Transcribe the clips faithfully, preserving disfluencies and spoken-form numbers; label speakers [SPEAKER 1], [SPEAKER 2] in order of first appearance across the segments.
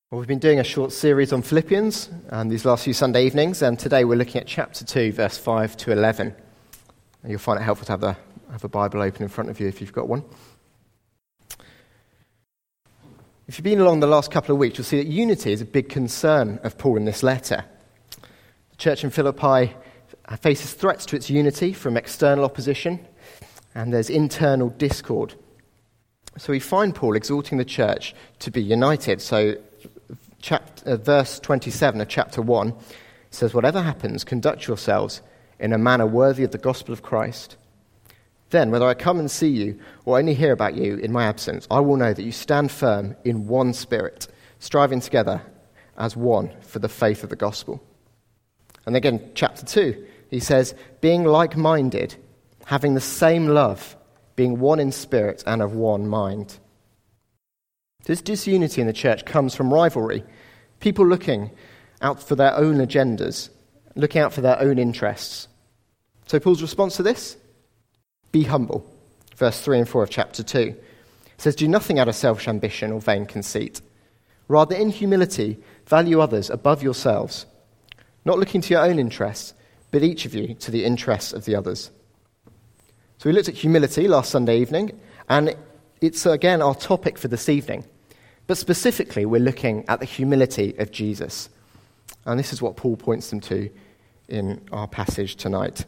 [SPEAKER 1] Well, we've been doing a short series on Philippians um, these last few Sunday evenings, and today we're looking at chapter two, verse five to eleven. And you'll find it helpful to have, the, have a Bible open in front of you if you've got one. If you've been along the last couple of weeks, you'll see that unity is a big concern of Paul in this letter. The church in Philippi faces threats to its unity from external opposition, and there's internal discord. So we find Paul exhorting the church to be united. So Chapter, uh, verse twenty-seven of chapter one says, "Whatever happens, conduct yourselves in a manner worthy of the gospel of Christ. Then, whether I come and see you or only hear about you in my absence, I will know that you stand firm in one spirit, striving together as one for the faith of the gospel." And again, chapter two, he says, "Being like-minded, having the same love, being one in spirit and of one mind." This disunity in the church comes from rivalry, people looking out for their own agendas, looking out for their own interests. So Paul's response to this? Be humble. Verse three and four of chapter two. It says, "Do nothing out of selfish ambition or vain conceit. Rather, in humility, value others above yourselves, not looking to your own interests, but each of you to the interests of the others." So we looked at humility last Sunday evening, and it's again our topic for this evening. But specifically, we're looking at the humility of Jesus. And this is what Paul points them to in our passage tonight.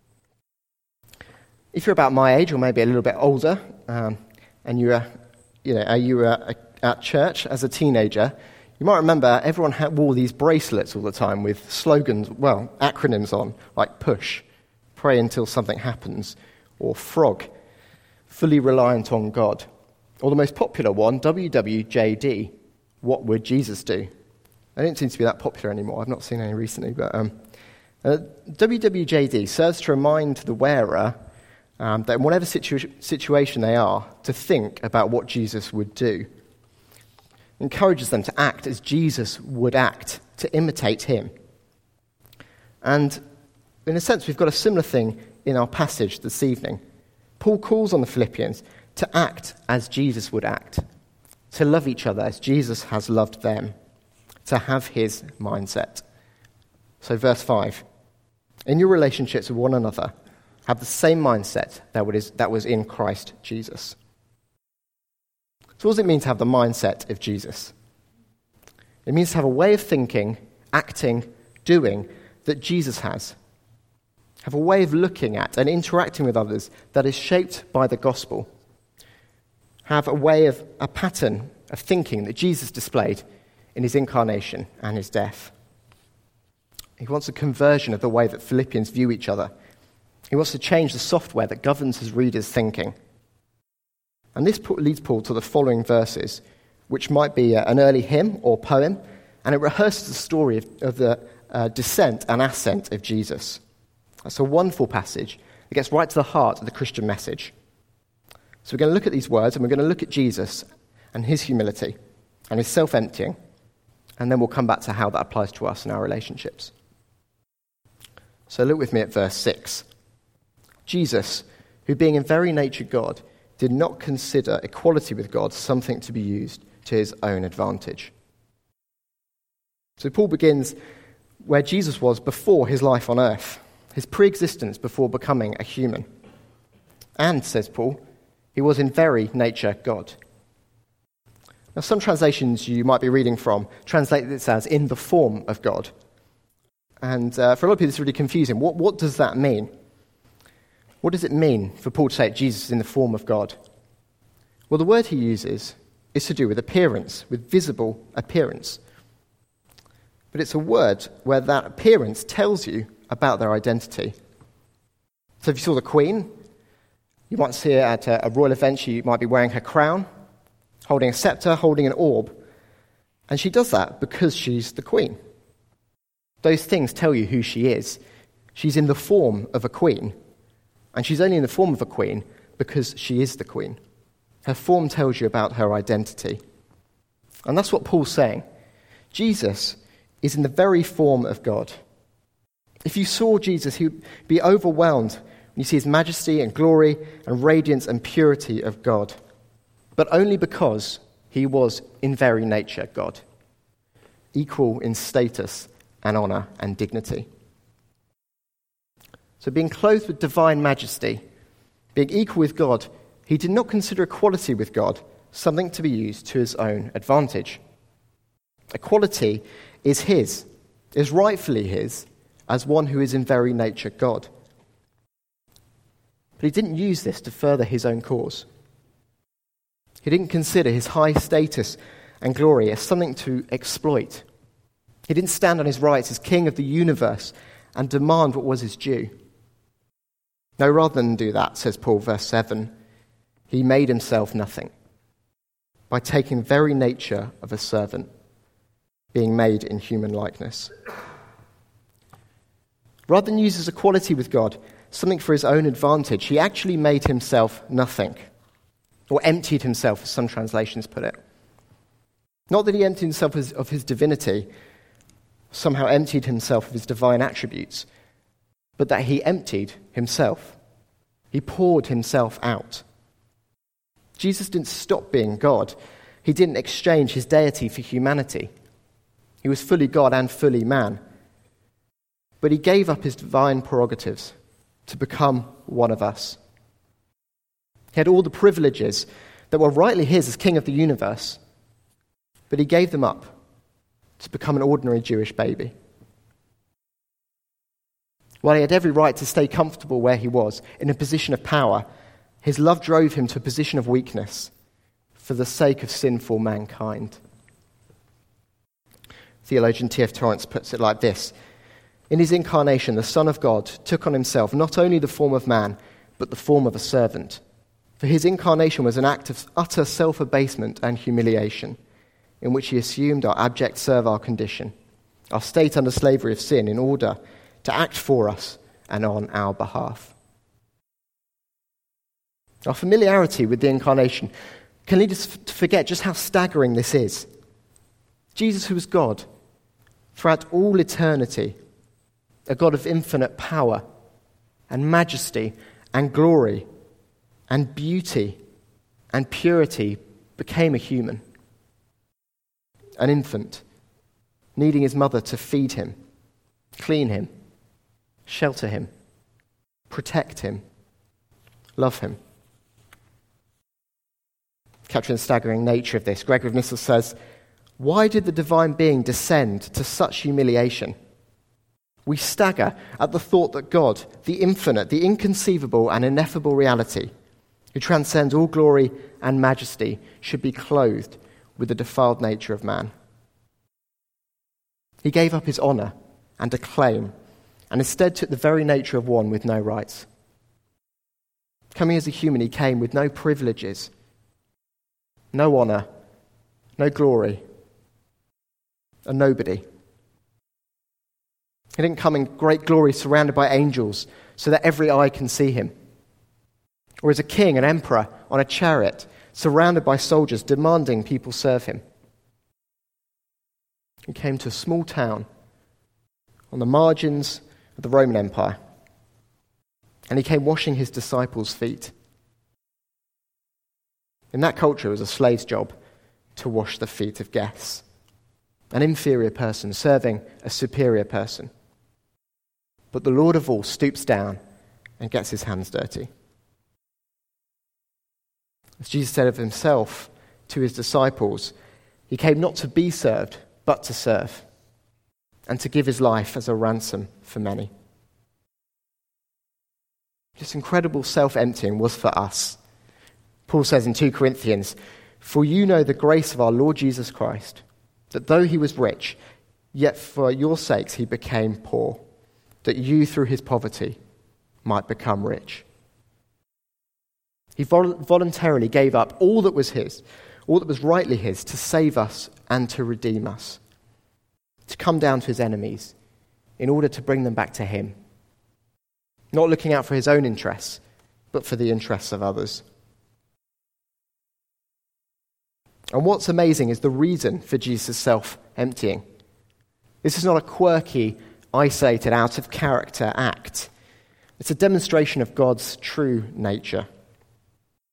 [SPEAKER 1] If you're about my age, or maybe a little bit older, um, and you were, you know, you were at church as a teenager, you might remember everyone had, wore these bracelets all the time with slogans, well, acronyms on, like PUSH, pray until something happens, or FROG, fully reliant on God. Or the most popular one, W W J D, what would Jesus do? They don't seem to be that popular anymore. I've not seen any recently, but um, uh, W W J D serves to remind the wearer um, that in whatever situ- situation they are, to think about what Jesus would do. It encourages them to act as Jesus would act, to imitate him. And in a sense, we've got a similar thing in our passage this evening. Paul calls on the Philippians to act as Jesus would act, to love each other as Jesus has loved them, to have his mindset. So verse five, "In your relationships with one another, have the same mindset that was, that was in Christ Jesus." So what does it mean to have the mindset of Jesus? It means to have a way of thinking, acting, doing that Jesus has. Have a way of looking at and interacting with others that is shaped by the gospel. Have a way of, a pattern of thinking that Jesus displayed in his incarnation and his death. He wants a conversion of the way that Philippians view each other. He wants to change the software that governs his readers' thinking. And this leads Paul to the following verses, which might be an early hymn or poem, and it rehearses the story of, of the uh, descent and ascent of Jesus. That's a wonderful passage. It gets right to the heart of the Christian message. So we're going to look at these words, and we're going to look at Jesus and his humility and his self-emptying, and then we'll come back to how that applies to us in our relationships. So look with me at verse six. "Jesus, who being in very nature God, did not consider equality with God something to be used to his own advantage." So Paul begins where Jesus was before his life on earth, his pre-existence before becoming a human. And, says Paul, he was in very nature God. Now, some translations you might be reading from translate this as in the form of God. And uh, for a lot of people, it's really confusing. What, what does that mean? What does it mean for Paul to say Jesus is in the form of God? Well, the word he uses is to do with appearance, with visible appearance. But it's a word where that appearance tells you about their identity. So if you saw the Queen, you might see her at a, a royal event. She might be wearing her crown, holding a scepter, holding an orb. And she does that because she's the Queen. Those things tell you who she is. She's in the form of a queen. And she's only in the form of a queen because she is the Queen. Her form tells you about her identity. And that's what Paul's saying. Jesus is in the very form of God. If you saw Jesus, he would be overwhelmed when you see his majesty and glory and radiance and purity of God, but only because he was in very nature God. equal in status and honor and dignity. So being clothed with divine majesty, being equal with God, he did not consider equality with God something to be used to his own advantage. Equality is his, is rightfully his, as one who is in very nature God. But he didn't use this to further his own cause. He didn't consider his high status and glory as something to exploit. He didn't stand on his rights as king of the universe and demand what was his due. No, rather than do that, says Paul, verse seven, he made himself nothing by taking the very nature of a servant, being made in human likeness. Rather than use his equality with God, something for his own advantage, he actually made himself nothing, or emptied himself, as some translations put it. Not that he emptied himself of his divinity, somehow emptied himself of his divine attributes, but that he emptied himself. He poured himself out. Jesus didn't stop being God. He didn't exchange his deity for humanity. He was fully God and fully man. But he gave up his divine prerogatives to become one of us. He had all the privileges that were rightly his as king of the universe, but he gave them up to become an ordinary Jewish baby. While he had every right to stay comfortable where he was, in a position of power, his love drove him to a position of weakness for the sake of sinful mankind. Theologian T F Torrance puts it like this: in his incarnation, the Son of God took on himself not only the form of man, but the form of a servant. For his incarnation was an act of utter self-abasement and humiliation, in which he assumed our abject servile condition, our state under slavery of sin, in order to act for us and on our behalf. Our familiarity with the incarnation can lead us to forget just how staggering this is. Jesus, who was God throughout all eternity, a God of infinite power and majesty and glory and beauty and purity, became a human, an infant, needing his mother to feed him, clean him, shelter him, protect him, love him. Capturing the staggering nature of this, Gregory of Nyssa says, why did the divine being descend to such humiliation? We stagger at the thought that God, the infinite, the inconceivable and ineffable reality, who transcends all glory and majesty, should be clothed with the defiled nature of man. He gave up his honor and acclaim, and instead took the very nature of one with no rights. Coming as a human, he came with no privileges, no honor, no glory, a nobody. He didn't come in great glory surrounded by angels so that every eye can see him, or as a king, an emperor on a chariot surrounded by soldiers demanding people serve him. He came to a small town on the margins of the Roman Empire, and he came washing his disciples' feet. In that culture, it was a slave's job to wash the feet of guests, an inferior person serving a superior person. But the Lord of all stoops down and gets his hands dirty. As Jesus said of himself to his disciples, he came not to be served, but to serve, and to give his life as a ransom for many. This incredible self-emptying was for us. Paul says in two Corinthians, for you know the grace of our Lord Jesus Christ, that though he was rich, yet for your sakes he became poor, that you through his poverty might become rich. He vol- voluntarily gave up all that was his, all that was rightly his, to save us and to redeem us, to come down to his enemies in order to bring them back to him, not looking out for his own interests, but for the interests of others. And what's amazing is the reason for Jesus' self-emptying. This is not a quirky, isolated, out-of-character act. It's a demonstration of God's true nature.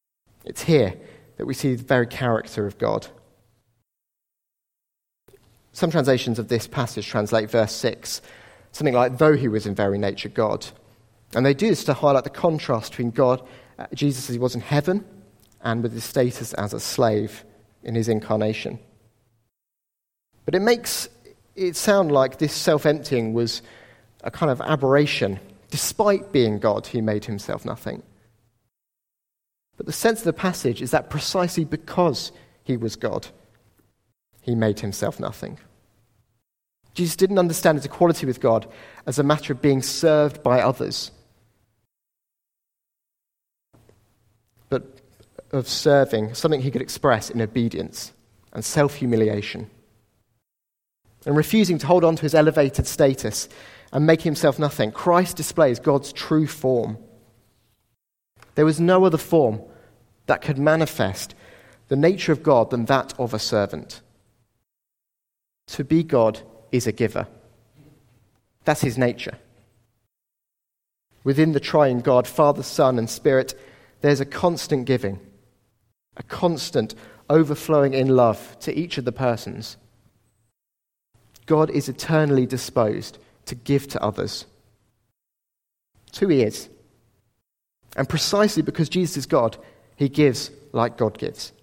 [SPEAKER 1] It's here that we see the very character of God. Some translations of this passage translate verse six, something like, though he was in very nature God. And they do this to highlight the contrast between God, uh, Jesus as he was in heaven, and with his status as a slave in his incarnation. But it makes it sound like this self-emptying was a kind of aberration. Despite being God, he made himself nothing. But the sense of the passage is that precisely because he was God, he made himself nothing. Jesus didn't understand his equality with God as a matter of being served by others, but of serving, something he could express in obedience and self-humiliation. And refusing to hold on to his elevated status and make himself nothing, Christ displays God's true form. There was no other form that could manifest the nature of God than that of a servant. To be God is a giver. That's his nature. Within the triune God, Father, Son, and Spirit, there's a constant giving, a constant overflowing in love to each of the persons. God is eternally disposed to give to others. It's who he is. And precisely because Jesus is God, he gives like God gives.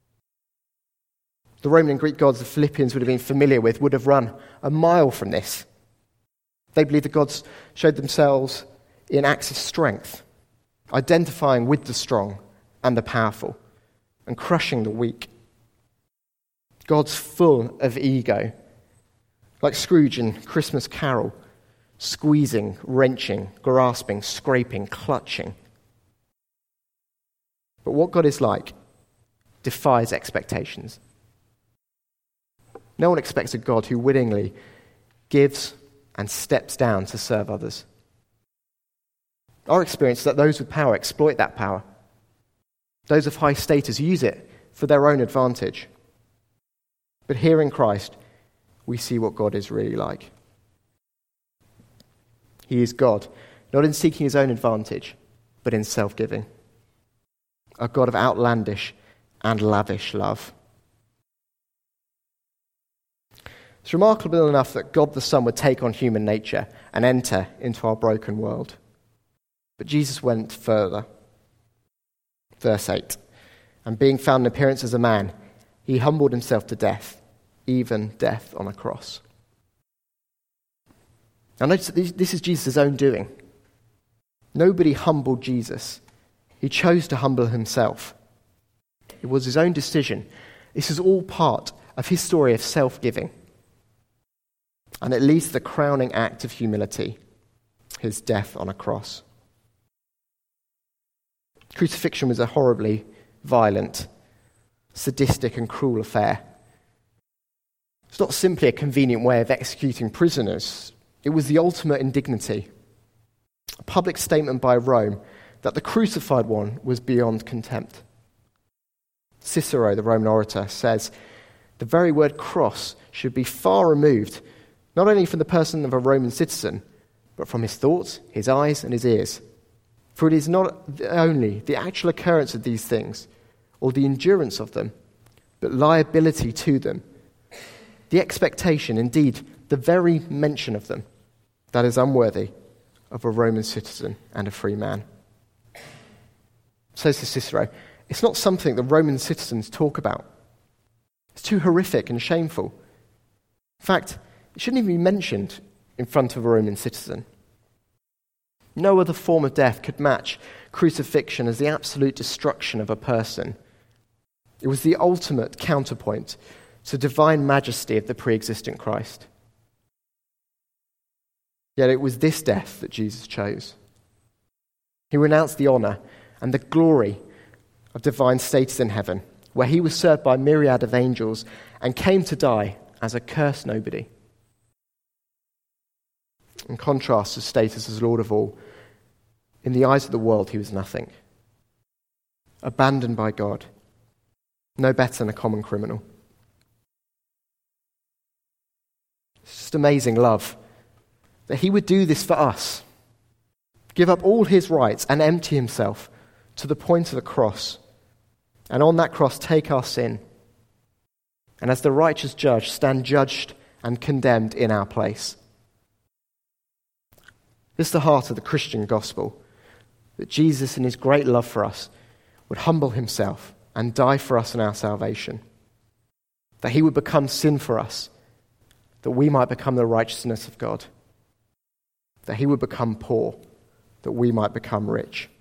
[SPEAKER 1] The Roman and Greek gods the Philippians would have been familiar with would have run a mile from this. They believed the gods showed themselves in acts of strength, identifying with the strong and the powerful, and crushing the weak. God's full of ego, like Scrooge in Christmas Carol, squeezing, wrenching, grasping, scraping, clutching. But what God is like defies expectations. No one expects a God who willingly gives and steps down to serve others. Our experience is that those with power exploit that power. Those of high status use it for their own advantage. But here in Christ, we see what God is really like. He is God, not in seeking his own advantage, but in self-giving. A God of outlandish and lavish love. It's remarkable enough that God the Son would take on human nature and enter into our broken world. But Jesus went further. Verse eight. And being found in appearance as a man, he humbled himself to death, even death on a cross. Now notice that this is Jesus' own doing. Nobody humbled Jesus. He chose to humble himself. It was his own decision. This is all part of his story of self-giving. And it leads to the crowning act of humility, his death on a cross. Crucifixion was a horribly violent, sadistic and cruel affair. It's not simply a convenient way of executing prisoners. It was the ultimate indignity. A public statement by Rome that the crucified one was beyond contempt. Cicero, the Roman orator, says the very word cross should be far removed, not only from the person of a Roman citizen, but from his thoughts, his eyes, and his ears. For it is not only the actual occurrence of these things, or the endurance of them, but liability to them, the expectation, indeed, the very mention of them, that is unworthy of a Roman citizen and a free man. Says Cicero, it's not something the Roman citizens talk about. It's too horrific and shameful. In fact, it shouldn't even be mentioned in front of a Roman citizen. No other form of death could match crucifixion as the absolute destruction of a person. It was the ultimate counterpoint to the divine majesty of the pre-existent Christ. Yet it was this death that Jesus chose. He renounced the honor and the glory of divine status in heaven, where he was served by a myriad of angels and came to die as a cursed nobody. In contrast to status as Lord of all, in the eyes of the world he was nothing. Abandoned by God, no better than a common criminal. It's just amazing love that he would do this for us, give up all his rights and empty himself to the point of the cross, and on that cross take our sin, and as the righteous judge stand judged and condemned in our place. This is the heart of the Christian gospel, that Jesus in his great love for us would humble himself and die for us in our salvation, that he would become sin for us, that we might become the righteousness of God, that he would become poor, that we might become rich.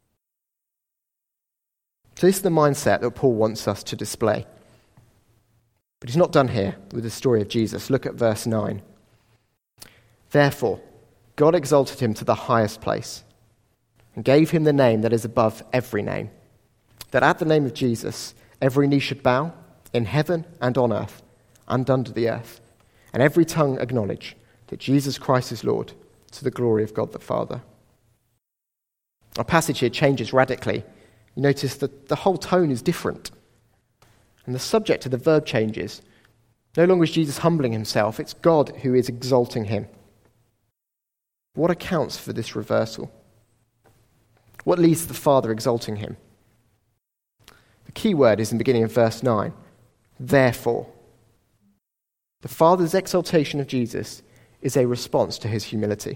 [SPEAKER 1] So this is the mindset that Paul wants us to display. But he's not done here with the story of Jesus. Look at verse nine. Therefore, God exalted him to the highest place and gave him the name that is above every name, that at the name of Jesus every knee should bow in heaven and on earth and under the earth, and every tongue acknowledge that Jesus Christ is Lord, to the glory of God the Father. Our passage here changes radically. You notice that the whole tone is different. And the subject of the verb changes. No longer is Jesus humbling himself, it's God who is exalting him. What accounts for this reversal? What leads to the Father exalting him? The key word is in the beginning of verse nine. Therefore. The Father's exaltation of Jesus is a response to his humility.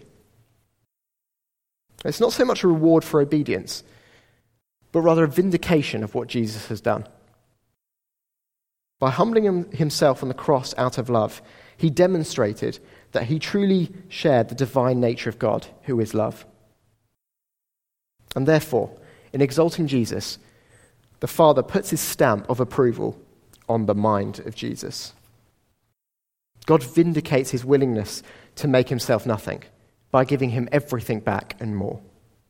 [SPEAKER 1] It's not so much a reward for obedience, but rather a vindication of what Jesus has done. By humbling himself on the cross out of love, he demonstrated that he truly shared the divine nature of God, who is love. And therefore, in exalting Jesus, the Father puts his stamp of approval on the mind of Jesus. God vindicates his willingness to make himself nothing by giving him everything back and more.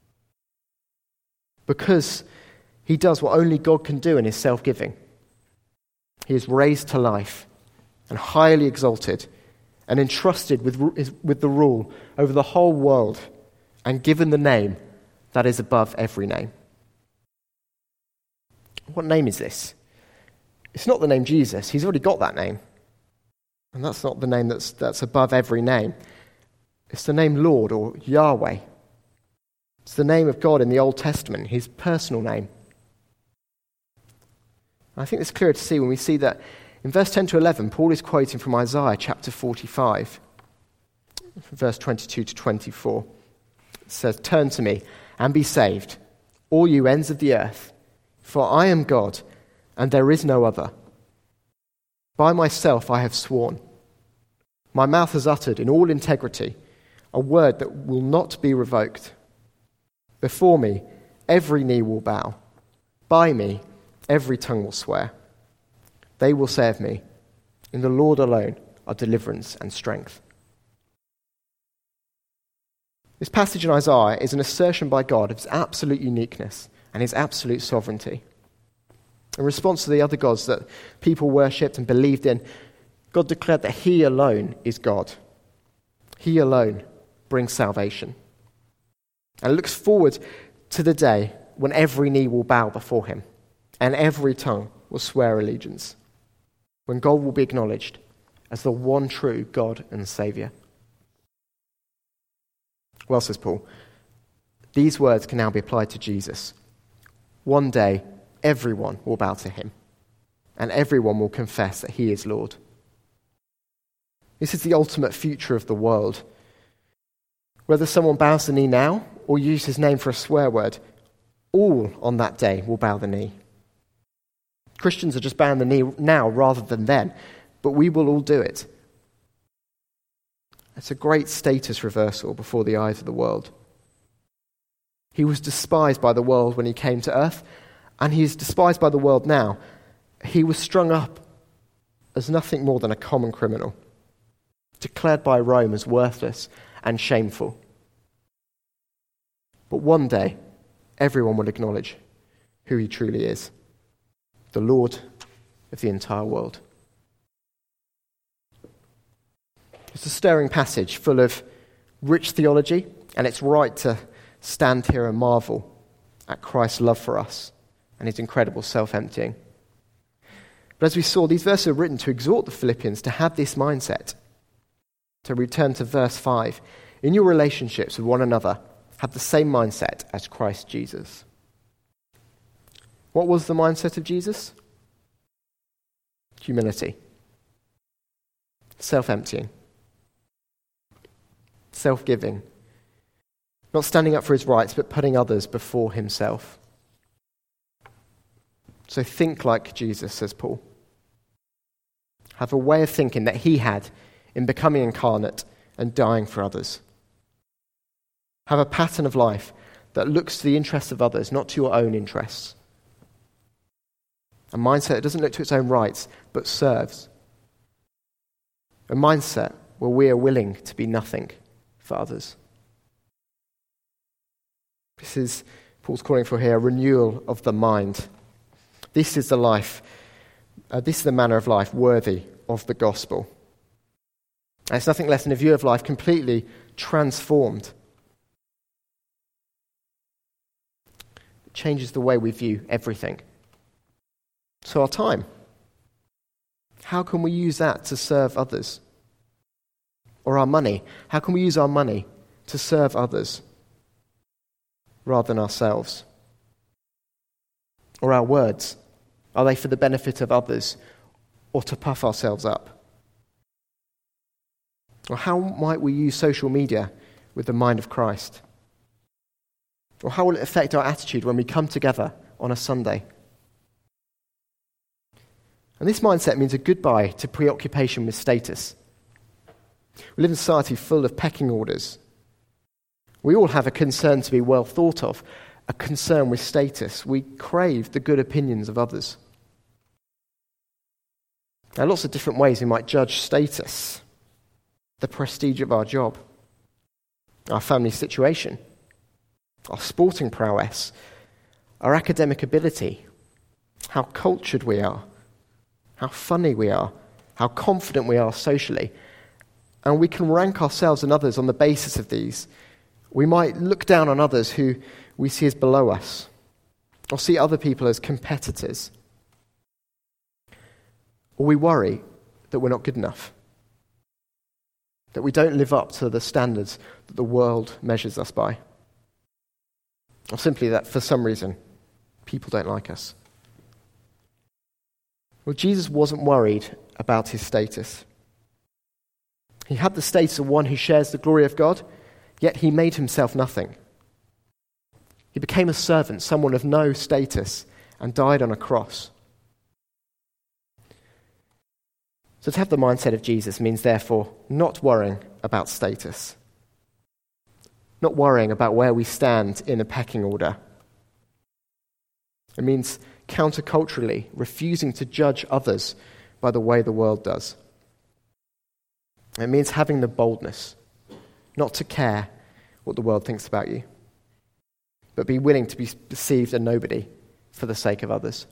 [SPEAKER 1] Because he does what only God can do in his self-giving. He is raised to life and highly exalted and entrusted with, with the rule over the whole world and given the name that is above every name. What name is this? It's not the name Jesus. He's already got that name. And that's not the name that's, that's above every name. It's the name Lord or Yahweh. It's the name of God in the Old Testament, his personal name. I think it's clearer to see when we see that in verse ten to eleven, Paul is quoting from Isaiah chapter forty-five, verse twenty-two to twenty-four. It says, "Turn to me and be saved, all you ends of the earth, for I am God, and there is no other. By myself I have sworn. My mouth has uttered in all integrity a word that will not be revoked. Before me every knee will bow. By me every tongue will swear. They will say of me, in the Lord alone are deliverance and strength." This passage in Isaiah is an assertion by God of his absolute uniqueness and his absolute sovereignty. In response to the other gods that people worshipped and believed in, God declared that he alone is God. He alone brings salvation. And looks forward to the day when every knee will bow before him and every tongue will swear allegiance, when God will be acknowledged as the one true God and Saviour. Well, says Paul, these words can now be applied to Jesus. One day, everyone will bow to him, and everyone will confess that he is Lord. This is the ultimate future of the world. Whether someone bows the knee now or uses his name for a swear word, all on that day will bow the knee. Christians are just bowing the knee now rather than then, but we will all do it. It's a great status reversal before the eyes of the world. He was despised by the world when he came to earth, and he is despised by the world now. He was strung up as nothing more than a common criminal, declared by Rome as worthless and shameful. But one day, everyone will acknowledge who he truly is, the Lord of the entire world. It's a stirring passage full of rich theology, and it's right to stand here and marvel at Christ's love for us and his incredible self-emptying. But as we saw, these verses are written to exhort the Philippians to have this mindset. To return to verse five, in your relationships with one another, have the same mindset as Christ Jesus. What was the mindset of Jesus? Humility. self-emptying, self-giving, not standing up for his rights, but putting others before himself. So think like Jesus, says Paul. Have a way of thinking that he had in becoming incarnate and dying for others. Have a pattern of life that looks to the interests of others, not to your own interests. A mindset that doesn't look to its own rights, but serves. A mindset where we are willing to be nothing for others. This is, Paul's calling for here, a renewal of the mind. This is the life, uh, this is the manner of life worthy of the gospel. And it's nothing less than a view of life completely transformed. It changes the way we view everything. So our time. How can we use that to serve others? Or our money. How can we use our money to serve others rather than ourselves? Or our words. Are they for the benefit of others or to puff ourselves up? Or how might we use social media with the mind of Christ? Or how will it affect our attitude when we come together on a Sunday? And this mindset means a goodbye to preoccupation with status. We live in a society full of pecking orders. We all have a concern to be well thought of, a concern with status. We crave the good opinions of others. There are lots of different ways we might judge status. The prestige of our job, our family situation, our sporting prowess, our academic ability, how cultured we are, how funny we are, how confident we are socially. And we can rank ourselves and others on the basis of these. We might look down on others who we see as below us, or see other people as competitors. Or we worry that we're not good enough, that we don't live up to the standards that the world measures us by, or simply that for some reason people don't like us. Well, Jesus wasn't worried about his status. He had the status of one who shares the glory of God, yet he made himself nothing. He became a servant, someone of no status, and died on a cross. So to have the mindset of Jesus means, therefore, not worrying about status, not worrying about where we stand in a pecking order. It means counterculturally refusing to judge others by the way the world does. It means having the boldness not to care what the world thinks about you, but be willing to be perceived a nobody for the sake of others.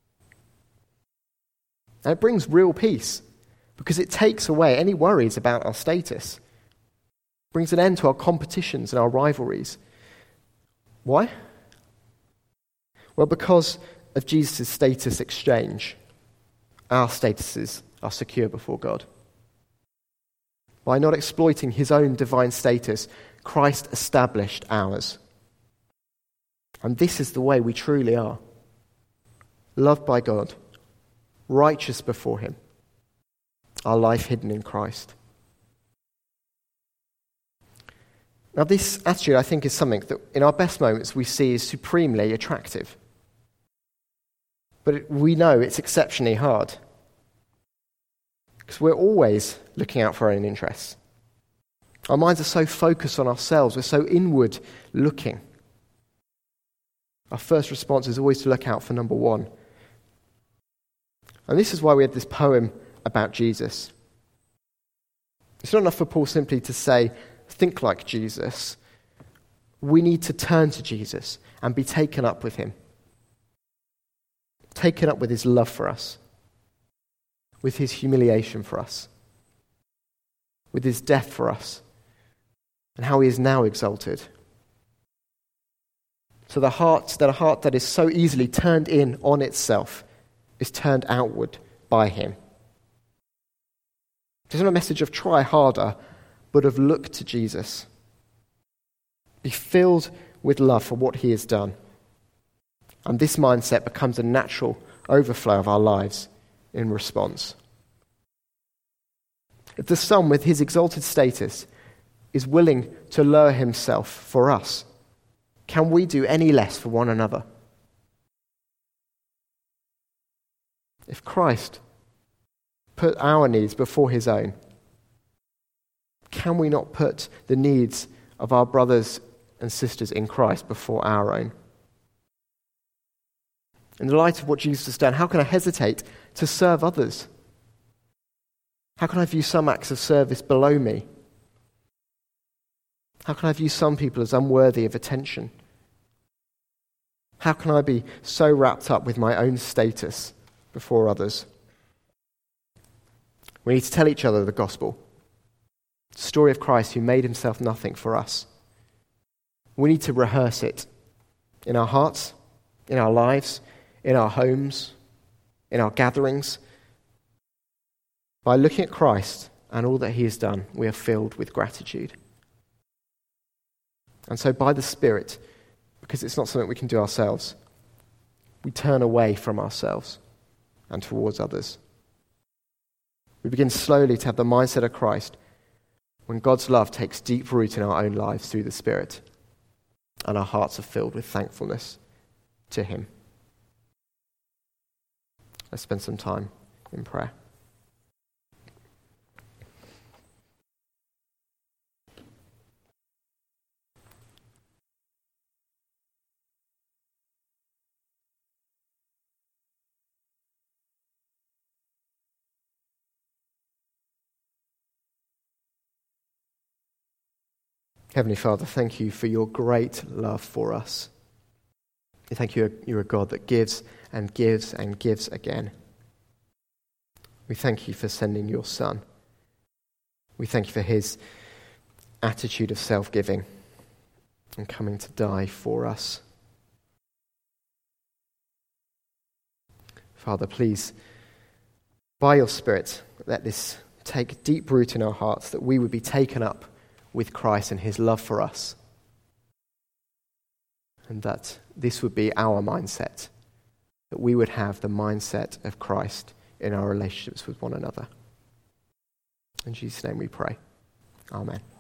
[SPEAKER 1] And it brings real peace, because it takes away any worries about our status. It brings an end to our competitions and our rivalries. Why? Well, because of Jesus' status exchange, our statuses are secure before God. By not exploiting his own divine status, Christ established ours. And this is the way we truly are. Loved by God, righteous before him, our life hidden in Christ. Now, this attitude, I think, is something that in our best moments we see as supremely attractive. But it, we know it's exceptionally hard, because we're always looking out for our own interests. Our minds are so focused on ourselves, we're so inward looking. Our first response is always to look out for number one. And this is why we have this poem about Jesus. It's not enough for Paul simply to say, think like Jesus. We need to turn to Jesus and be taken up with him. Taken up with his love for us, with his humiliation for us, with his death for us, and how he is now exalted. So the heart, that a heart that is so easily turned in on itself is turned outward by him. It's not a message of try harder, but of look to Jesus. Be filled with love for what he has done. And this mindset becomes a natural overflow of our lives in response. If the Son, with his exalted status, is willing to lower himself for us, can we do any less for one another? If Christ put our needs before his own, can we not put the needs of our brothers and sisters in Christ before our own? In the light of what Jesus has done, how can I hesitate to serve others? How can I view some acts of service below me? How can I view some people as unworthy of attention? How can I be so wrapped up with my own status before others? We need to tell each other the gospel, the story of Christ who made himself nothing for us. We need to rehearse it in our hearts, in our lives, in our homes, in our gatherings. By looking at Christ and all that he has done, we are filled with gratitude. And so by the Spirit, because it's not something we can do ourselves, we turn away from ourselves and towards others. We begin slowly to have the mindset of Christ when God's love takes deep root in our own lives through the Spirit, and our hearts are filled with thankfulness to him. Let's spend some time in prayer. Heavenly Father, thank you for your great love for us. We thank you you're a God that gives and gives and gives again. We thank you for sending your Son. We thank you for his attitude of self-giving and coming to die for us. Father, please, by your Spirit, let this take deep root in our hearts, that we would be taken up with Christ and his love for us. And that this would be our mindset, that we would have the mindset of Christ in our relationships with one another. In Jesus' name we pray. Amen.